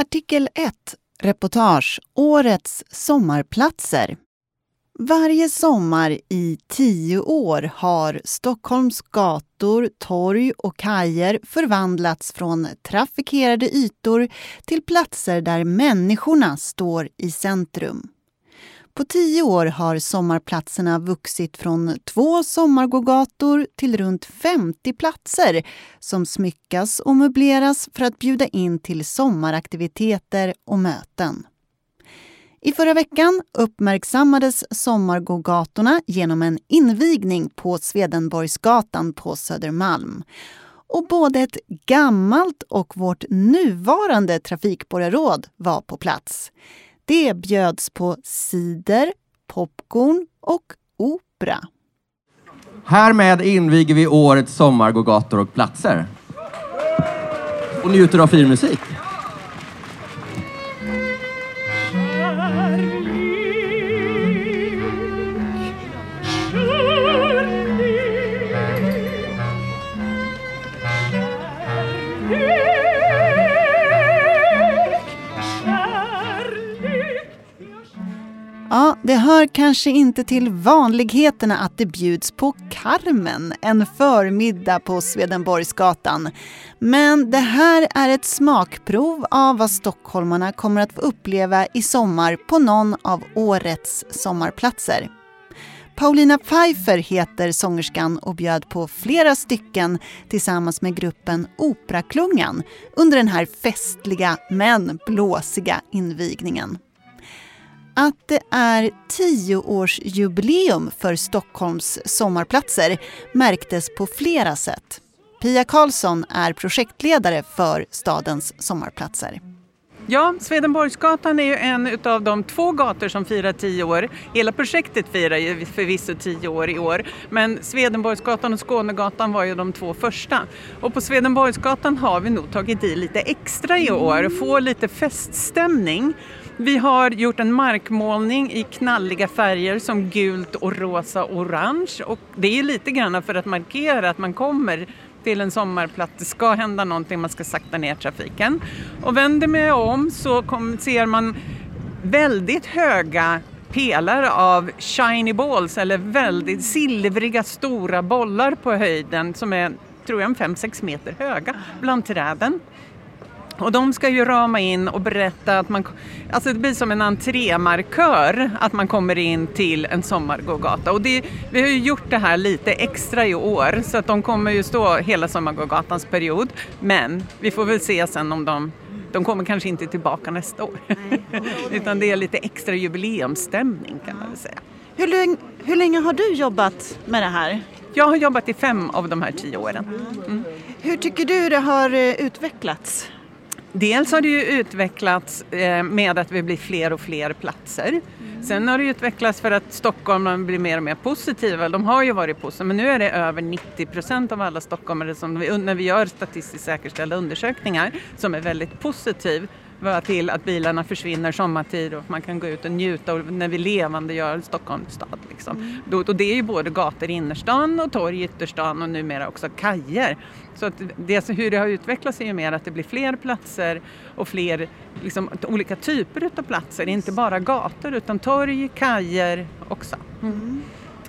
Artikel 1. Reportage. Årets sommarplatser. Varje sommar i 10 år har Stockholms gator, torg och kajer förvandlats från trafikerade ytor till platser där människorna står i centrum. På 10 år har sommarplatserna vuxit från 2 sommargågator till runt 50 platser som smyckas och möbleras för att bjuda in till sommaraktiviteter och möten. I förra veckan uppmärksammades sommargågatorna genom en invigning på Swedenborgsgatan på Södermalm. Och både ett gammalt och vårt nuvarande trafikborgarråd var på plats. Det bjöds på cider, popcorn och opera. Härmed inviger vi årets sommargågator och platser. Och njuter av fin musik. Ja, det hör kanske inte till vanligheterna att det bjuds på Carmen en förmiddag på Swedenborgsgatan. Men det här är ett smakprov av vad stockholmarna kommer att få uppleva i sommar på någon av årets sommarplatser. Paulina Pfeiffer heter sångerskan och bjöd på flera stycken tillsammans med gruppen Operaklungan under den här festliga men blåsiga invigningen. Att det är 10-årsjubileum för Stockholms sommarplatser märktes på flera sätt. Pia Karlsson är projektledare för stadens sommarplatser. Ja, Swedenborgsgatan är ju en av de 2 gator som firar 10 år. Hela projektet firar ju förvisso 10 år i år. Men Swedenborgsgatan och Skånegatan var ju de 2 första. Och på Swedenborgsgatan har vi nog tagit i lite extra i år och få lite feststämning. Vi har gjort en markmålning i knalliga färger som gult och rosa och orange. Och det är lite grann för att markera att man kommer till en sommarplats. Det ska hända någonting, man ska sakta ner trafiken. Och vänder man om så ser man väldigt höga pelare av shiny balls eller väldigt silvriga stora bollar på höjden som är, tror jag, 5-6 meter höga bland träden. Och de ska ju rama in och berätta att det blir som en entrémarkör att man kommer in till en sommargågata. Och vi har ju gjort det här lite extra i år så att de kommer ju stå hela sommargågatans period. Men vi får väl se sen om de kommer kanske inte tillbaka nästa år. Utan det är lite extra jubileumsstämning kan man väl säga. Hur länge har du jobbat med det här? Jag har jobbat i 5 av de här 10 åren. Mm. Hur tycker du det har utvecklats? Dels har det ju utvecklats med att vi blir fler och fler platser. Sen har det utvecklats för att Stockholm blir mer och mer positiva. De har ju varit positiva, men nu är det över 90% av alla stockholmare som när vi gör statistiskt säkerställda undersökningar som är väldigt positiv till att bilarna försvinner sommartid och man kan gå ut och njuta när vi levande gör Stockholms stad. Liksom. Och det är ju både gator i innerstan och torg i ytterstan och numera också kajer. Så att hur det har utvecklats är ju mer att det blir fler platser och fler liksom, olika typer av platser. Inte bara gator utan torg, kajer också. Mm.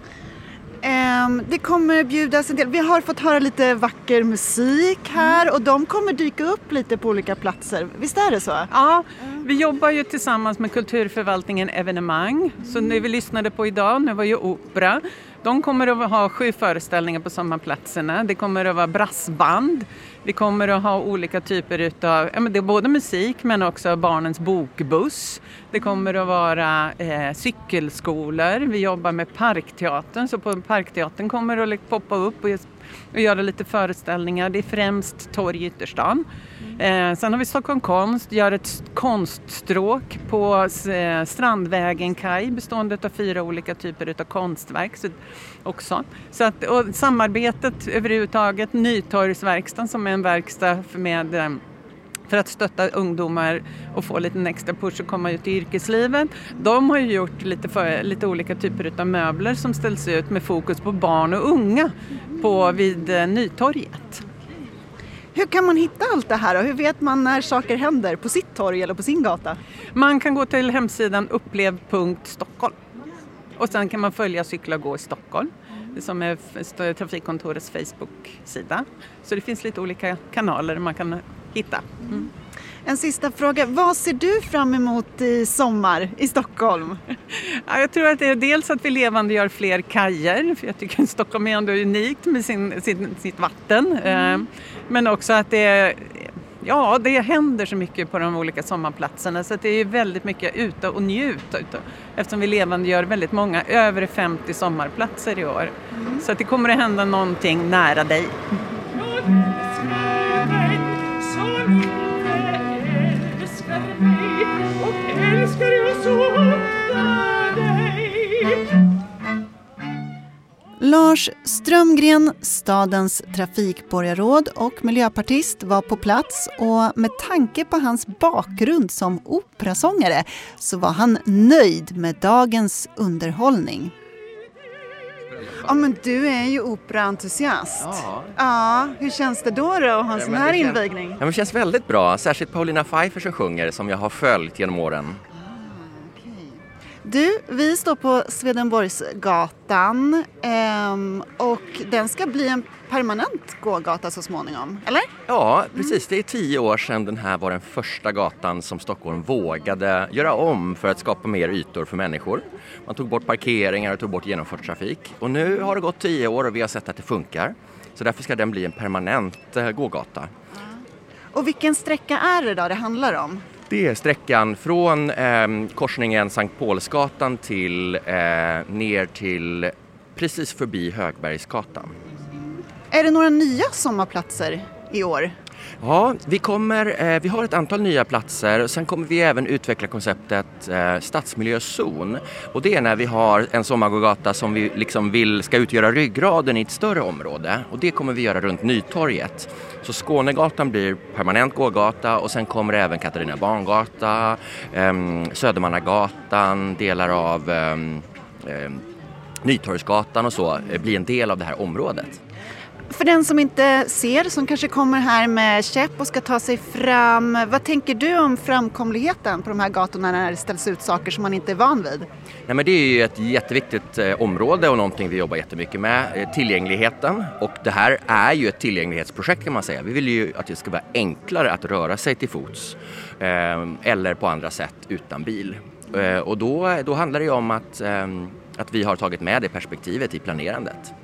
Det kommer bjudas en del. Vi har fått höra lite vacker musik här och de kommer dyka upp lite på olika platser. Visst är det så? Ja, vi jobbar ju tillsammans med kulturförvaltningen evenemang. Så nu vi lyssnade på idag, nu var ju opera. De kommer att ha 7 föreställningar på sommarplatserna. Det kommer att vara brassband. Vi kommer att ha olika typer utav, det är både musik men också barnens bokbuss. Det kommer att vara cykelskolor. Vi jobbar med Parkteatern. Så på Parkteatern kommer det att poppa upp och göra lite föreställningar. Det är främst torg i ytterstan. Sen har vi Stockholm Konst, gör ett konststråk på Strandvägen kaj bestående av 4 olika typer av konstverk också. Så att, och samarbetet överhuvudtaget, Nytorgsverkstan som är en verkstad för att stötta ungdomar och få lite extra push och komma ut i yrkeslivet. De har ju gjort lite olika typer av möbler som ställs ut med fokus på barn och unga vid Nytorget. Hur kan man hitta allt det här och hur vet man när saker händer på sitt torg eller på sin gata? Man kan gå till hemsidan upplev.stockholm och sen kan man följa Cykla och gå i Stockholm som är trafikkontorets Facebook-sida. Så det finns lite olika kanaler man kan hitta. Mm. En sista fråga. Vad ser du fram emot i sommar i Stockholm? Ja, jag tror att det är dels att vi levandegör fler kajer. För jag tycker att Stockholm är ändå unikt med sitt vatten. Men också att det händer så mycket på de olika sommarplatserna. Så att det är väldigt mycket ute och njuta. Eftersom vi levandegör väldigt många, över 50 sommarplatser i år. Så att det kommer att hända någonting nära dig. Lars Strömgren, stadens trafikborgarråd och miljöpartist, var på plats och med tanke på hans bakgrund som operasångare så var han nöjd med dagens underhållning. Ja, men du är ju operaentusiast. Ja, hur känns det då att ha en sån här invigning? Ja, men det känns väldigt bra, särskilt Paulina Pfeiffer som sjunger som jag har följt genom åren. Du, vi står på Swedenborgsgatan och den ska bli en permanent gågata så småningom, eller? Ja, precis. Det är 10 år sedan den här var den första gatan som Stockholm vågade göra om för att skapa mer ytor för människor. Man tog bort parkeringar och tog bort genomfartstrafik. Och nu har det gått 10 år och vi har sett att det funkar. Så därför ska den bli en permanent gågata. Och vilken sträcka är det då det handlar om? Det är sträckan från korsningen Sankt Paulsgatan till ner till precis förbi Högbergsgatan. Är det några nya sommarplatser i år? Ja, vi har ett antal nya platser och sen kommer vi även utveckla konceptet stadsmiljözon. Och det är när vi har en sommargågata som vi liksom ska utgöra ryggraden i ett större område. Och det kommer vi göra runt Nytorget. Så Skånegatan blir permanent gågata och sen kommer även Katarina Barngata, Södermannagatan, delar av Nytorgsgatan och så blir en del av det här området. För den som inte ser, som kanske kommer här med käpp och ska ta sig fram, vad tänker du om framkomligheten på de här gatorna när det ställs ut saker som man inte är van vid? Nej, men det är ju ett jätteviktigt område och någonting vi jobbar jättemycket med, tillgängligheten. Och det här är ju ett tillgänglighetsprojekt kan man säga. Vi vill ju att det ska vara enklare att röra sig till fots eller på andra sätt utan bil. Och då handlar det ju om att vi har tagit med det perspektivet i planerandet.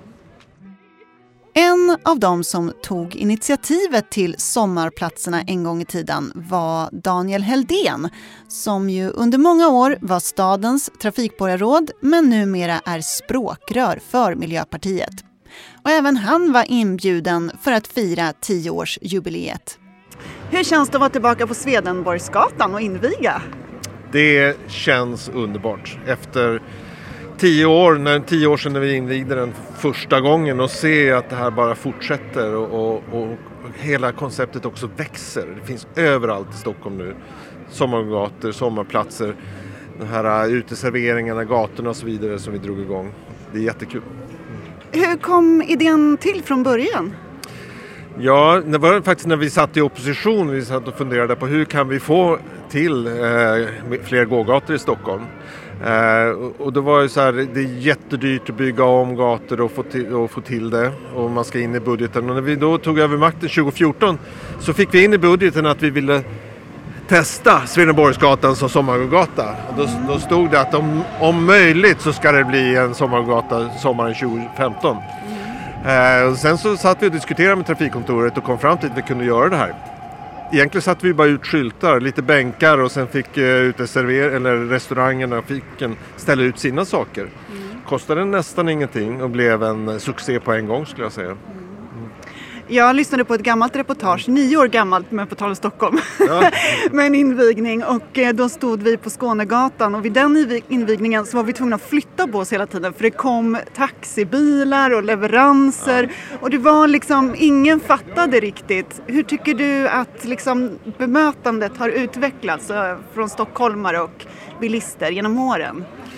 En av dem som tog initiativet till sommarplatserna en gång i tiden var Daniel Heldén, som ju under många år var stadens trafikborgarråd men numera är språkrör för Miljöpartiet. Och även han var inbjuden för att fira 10-årsjubileet. Hur känns det att vara tillbaka på Swedenborgsgatan och inviga? Det känns underbart. Efter 10 år sedan när vi invigde den första gången och se att det här bara fortsätter och hela konceptet också växer. Det finns överallt i Stockholm nu. Sommargator, sommarplatser, de här uteserveringarna, gatorna och så vidare som vi drog igång. Det är jättekul. Hur kom idén till från början? Ja, det var faktiskt när vi satt i opposition. Vi satt och funderade på hur kan vi få till fler gågator i Stockholm. Och det var ju så här, det är jättedyrt att bygga om gator och få till det. Och man ska in i budgeten. Och när vi då tog över makten 2014 så fick vi in i budgeten att vi ville testa Swedenborgsgatan som sommargata. Och då stod det att om möjligt så ska det bli en sommargata sommaren 2015. Och sen så satt vi och diskuterade med trafikkontoret och kom fram till att vi kunde göra det här. Egentligen satte vi bara ut skyltar, lite bänkar och sen fick restaurangerna fick ställa ut sina saker. Kostade nästan ingenting och blev en succé på en gång skulle jag säga. Jag lyssnade på ett gammalt reportage, 9 år gammalt med på tal om Stockholm, ja. Med en invigning och då stod vi på Skånegatan och vid den invigningen så var vi tvungna att flytta på oss hela tiden för det kom taxibilar och leveranser och det var liksom, ingen fattade riktigt. Hur tycker du att liksom bemötandet har utvecklats från stockholmare och bilister genom åren?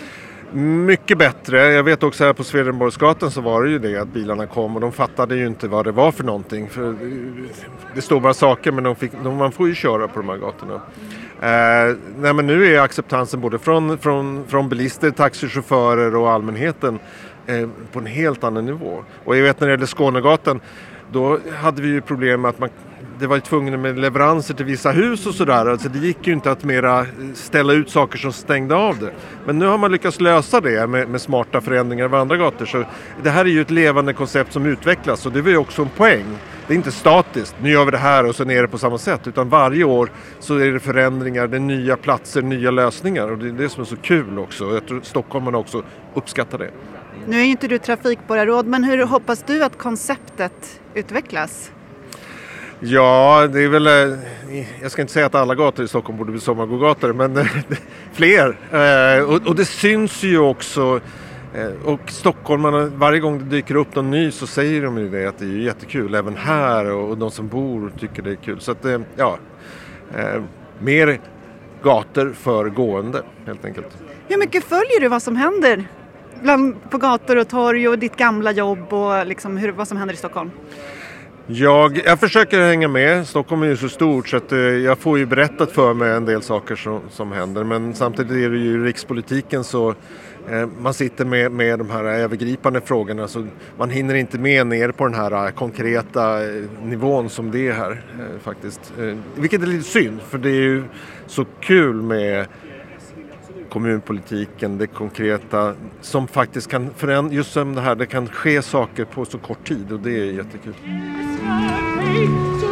Mycket bättre. Jag vet också här på Swedenborgsgatan så var det ju det att bilarna kom och de fattade ju inte vad det var för någonting. För det står bara saker men man får ju köra på de här gatorna. Nej, men nu är acceptansen både från bilister, taxichaufförer och allmänheten på en helt annan nivå. Och jag vet när det gäller Skånegatan, då hade vi ju problem med att det var ju tvungen med leveranser till vissa hus och sådär. Alltså det gick ju inte att mera ställa ut saker som stängde av det. Men nu har man lyckats lösa det med smarta förändringar av andra gator. Så det här är ju ett levande koncept som utvecklas och det är ju också en poäng. Det är inte statiskt, nu gör vi det här och sen är det på samma sätt. Utan varje år så är det förändringar, det är nya platser, nya lösningar. Och det är det som är så kul också. Jag tror stockholmarna också uppskattar det. Nu är ju inte du trafikborgarråd, men hur hoppas du att konceptet utvecklas? Ja, det är väl, jag ska inte säga att alla gator i Stockholm borde bli sommargågator, men fler. Och det syns ju också, och stockholmarna, varje gång det dyker upp någon ny så säger de ju det att det är jättekul även här och de som bor tycker det är kul. Så att mer gator för gående helt enkelt. Hur mycket följer du vad som händer på gator och torg och ditt gamla jobb och liksom vad som händer i Stockholm? Jag försöker hänga med. Stockholm är ju så stort så att jag får ju berättat för mig en del saker som händer. Men samtidigt är det ju rikspolitiken så man sitter med de här övergripande frågorna så man hinner inte med ner på den här konkreta nivån som det är här faktiskt. Vilket är lite synd för det är ju så kul med kommunpolitiken, det konkreta som faktiskt kan förändra, just som det här, det kan ske saker på så kort tid och det är jättekul.